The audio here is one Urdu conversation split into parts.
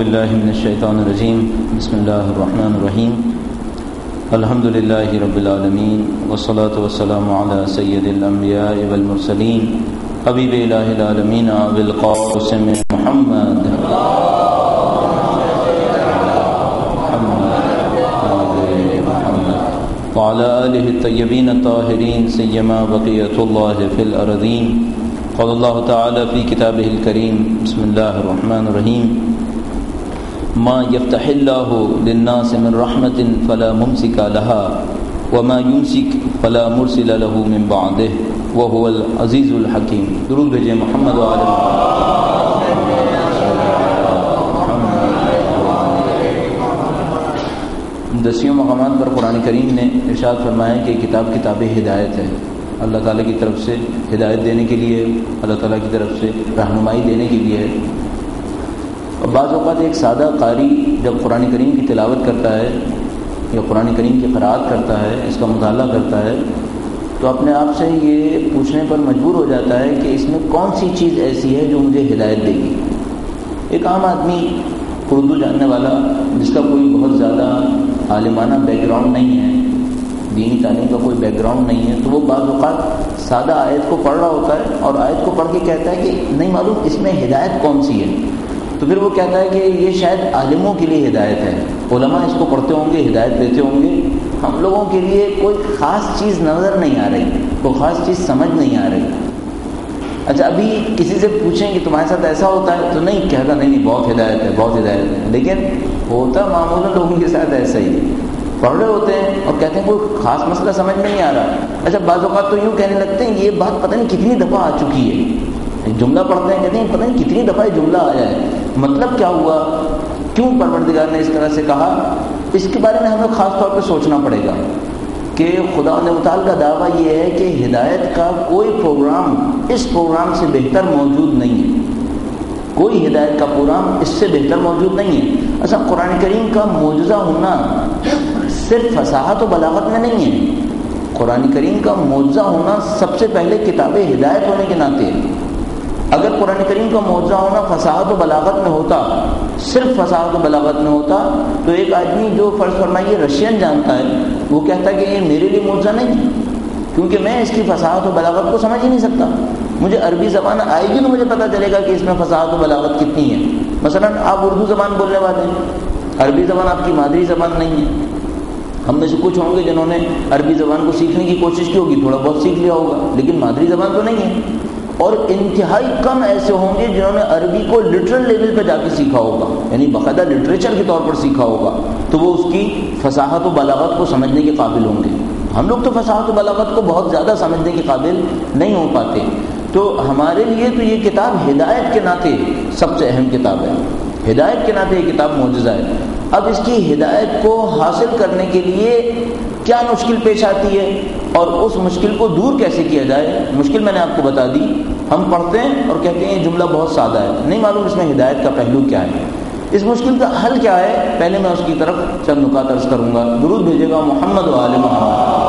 باللہ من الشیطان الرجیم بسم اللہ الرحمن الرحیم الحمد للہ رب العالمین والصلاة والسلام علی سید الانبیاء والمرسلین حبیب الہ العالمین ابی القاسم محمد وعلى آلہ الطیبین الطاہرین سیما بقیۃ اللہ فی الارضین قال اللہ تعالی فی کتابہ الکریم بسم اللہ الرحمن الرحیم ما يفتح الله للناس من رحمة فلا ممسك لها وما يمسك فلا مرسل له من بعده وهو العزيز الحكيم. درود بھیجیں محمد و آل محمد. دسیوں مقامات پر قرآن کریم نے ارشاد فرمایا کہ کتاب کتاب ہدایت ہے. اللہ تعالیٰ کی طرف سے ہدایت دینے کے لیے، اللہ تعالیٰ کی طرف سے رہنمائی دینے کے لیے. اور بعض اوقات ایک سادہ قاری جب قرآن کریم کی تلاوت کرتا ہے یا قرآن کریم کی قرأت کرتا ہے، اس کا مطالعہ کرتا ہے، تو اپنے آپ سے یہ پوچھنے پر مجبور ہو جاتا ہے کہ اس میں کون سی چیز ایسی ہے جو مجھے ہدایت دے گی. ایک عام آدمی اردو جاننے والا جس کا کوئی بہت زیادہ عالمانہ بیک گراؤنڈ نہیں ہے، دینی تعلیم کا کوئی بیک گراؤنڈ نہیں ہے، تو وہ بعض اوقات سادہ آیت کو پڑھ رہا ہوتا ہے اور آیت کو پڑھ کے کہتا ہے کہ نہیں معلوم اس میں ہدایت کون سی ہے. تو پھر وہ کہتا ہے کہ یہ شاید عالموں کے لیے ہدایت ہے، علماء اس کو پڑھتے ہوں گے، ہدایت دیتے ہوں گے، ہم لوگوں کے لیے کوئی خاص چیز نظر نہیں آ رہی، کوئی خاص چیز سمجھ نہیں آ رہی. اچھا ابھی کسی سے پوچھیں کہ تمہارے ساتھ ایسا ہوتا ہے تو نہیں کہتا نہیں بہت ہدایت ہے بہت ہدایت ہے، لیکن ہوتا معمولاً لوگوں کے ساتھ ایسا ہی ہے. پڑھ رہے ہوتے ہیں اور کہتے ہیں کوئی خاص مسئلہ سمجھ نہیں آ رہا. اچھا بعض اوقات تو یوں کہنے لگتے ہیں یہ بات پتہ نہیں کتنی دفعہ آ چکی ہے، جملہ پڑھتے ہیں کہتے ہیں پتہ نہیں کتنی دفعہ یہ جملہ آیا ہے، مطلب کیا ہوا، کیوں پروردگار نے اس طرح سے کہا. اس کے بارے میں ہمیں خاص طور پہ سوچنا پڑے گا کہ خدا متعال کا دعویٰ یہ ہے کہ ہدایت کا کوئی پروگرام اس پروگرام سے بہتر موجود نہیں ہے، کوئی ہدایت کا پروگرام اس سے بہتر موجود نہیں ہے. اچھا قرآن کریم کا معجزہ ہونا صرف فصاحت و بلاغت میں نہیں ہے، قرآن کریم کا معجزہ ہونا سب سے پہلے کتاب ہدایت ہونے کے ناطے ہے. اگر قرآن کریم کا معجزہ ہونا فصاحت و بلاغت میں ہوتا، صرف فصاحت و بلاغت میں ہوتا، تو ایک آدمی جو فرض فرمائیے رشین جانتا ہے وہ کہتا ہے کہ یہ میرے لیے معجزہ نہیں ہے کیونکہ میں اس کی فصاحت و بلاغت کو سمجھ ہی نہیں سکتا. مجھے عربی زبان آئے گی تو مجھے پتہ چلے گا کہ اس میں فصاحت و بلاغت کتنی ہے. مثلا آپ اردو زبان بولنے والے ہیں، عربی زبان آپ کی مادری زبان نہیں ہے. ہم میں سے کچھ ہوں گے جنہوں نے عربی زبان کو سیکھنے کی کوشش کی ہوگی، تھوڑا بہت سیکھ لیا ہوگا، لیکن مادری زبان تو نہیں ہے. اور انتہائی کم ایسے ہوں گے جنہوں نے عربی کو لٹرل لیول پہ جا کے سیکھا ہوگا، یعنی باقاعدہ لٹریچر کے طور پر سیکھا ہوگا، تو وہ اس کی فصاحت و بلاغت کو سمجھنے کے قابل ہوں گے. ہم لوگ تو فصاحت و بلاغت کو بہت زیادہ سمجھنے کے قابل نہیں ہو پاتے. تو ہمارے لیے تو یہ کتاب ہدایت کے ناطے سب سے اہم کتاب ہے، ہدایت کے ناطے یہ کتاب معجزہ ہے. اب اس کی ہدایت کو حاصل کرنے کے لیے کیا مشکل پیش آتی ہے اور اس مشکل کو دور کیسے کیا جائے. مشکل میں نے آپ کو بتا دی. ہم پڑھتے ہیں اور کہتے ہیں یہ جملہ بہت سادہ ہے، نہیں معلوم اس میں ہدایت کا پہلو کیا ہے، اس مشکل کا حل کیا ہے. پہلے میں اس کی طرف چند نکات عرض کروں گا. درود بھیجے گا محمد و آل محمد.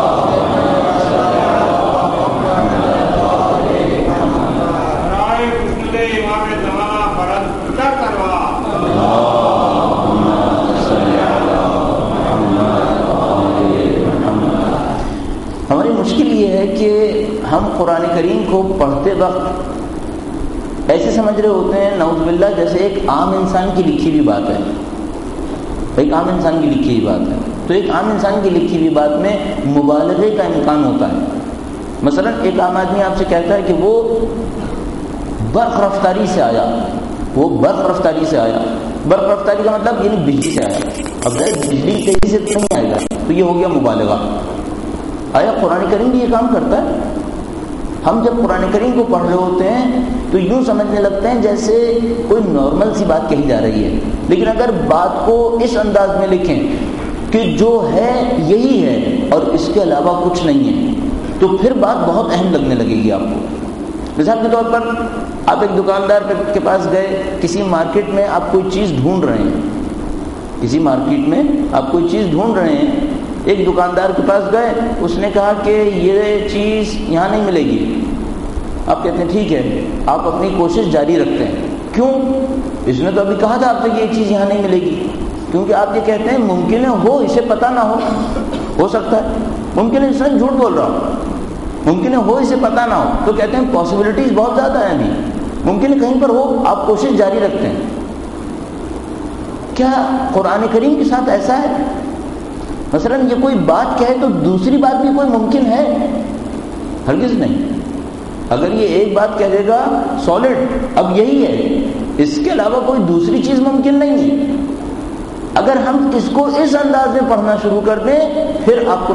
ہماری مشکل یہ ہے کہ ہم قرآن کریم کو پڑھتے وقت ایسے سمجھ رہے ہوتے ہیں نعوذ باللہ جیسے ایک عام انسان کی لکھی ہوئی بات ہے، ایک عام انسان کی لکھی ہوئی بات ہے. تو ایک عام انسان کی لکھی ہوئی بات میں مبالغے کا امکان ہوتا ہے. مثلا ایک عام آدمی آپ سے کہتا ہے کہ وہ برق رفتاری سے آیا، وہ برق رفتاری سے آیا. برق رفتاری کا مطلب یعنی بجلی سے آیا. اب بجلی تیزی سے نہیں آئے گا تو یہ ہو گیا مبالغہ. آیا قرآن کریم بھی یہ کام کرتا ہے؟ ہم جب قرآن کریم کو پڑھ رہے ہوتے ہیں تو یوں سمجھنے لگتے ہیں جیسے کوئی نارمل سی بات کہی جا رہی ہے، لیکن اگر بات کو اس انداز میں لکھیں کہ جو ہے یہی ہے اور اس کے علاوہ کچھ نہیں ہے تو پھر بات بہت اہم لگنے لگے گی آپ کو. مثال کے طور پر آپ ایک دکاندار کے پاس گئے، کسی مارکیٹ میں آپ کوئی چیز ڈھونڈ رہے ہیں، کسی مارکیٹ میں آپ کوئی چیز ڈھونڈ رہے ہیں. ایک دکاندار کے پاس گئے، اس نے کہا کہ یہ چیز یہاں نہیں ملے گی. آپ کہتے ہیں ٹھیک ہے، آپ اپنی کوشش جاری رکھتے ہیں کیوں؟ اس نے تو ابھی کہا تھا آپ سے کہ ایک چیز یہاں نہیں ملے گی. کیونکہ آپ یہ کہتے ہیں ممکن ہے ہو اسے پتہ نہ ہو سکتا ہے. ممکن ہے انسان جھوٹ بول رہا ہو, ممکن ہے ہو اسے پتہ نہ ہو, تو کہتے ہیں پاسبلٹیز بہت زیادہ ہیں ابھی, ممکن ہے کہیں پر ہو, آپ کوشش جاری رکھتے ہیں. کیا قرآن کریم کے ساتھ ایسا ہے؟ مثلا یہ کوئی بات کہے تو دوسری بات بھی کوئی ممکن ہے؟ ہرگز نہیں. اگر یہ ایک بات کہہ دے گا سالڈ اب یہی ہے, اس کے علاوہ کوئی دوسری چیز ممکن نہیں ہے. اگر ہم اس کو اس انداز میں پڑھنا شروع کر دیں پھر آپ کو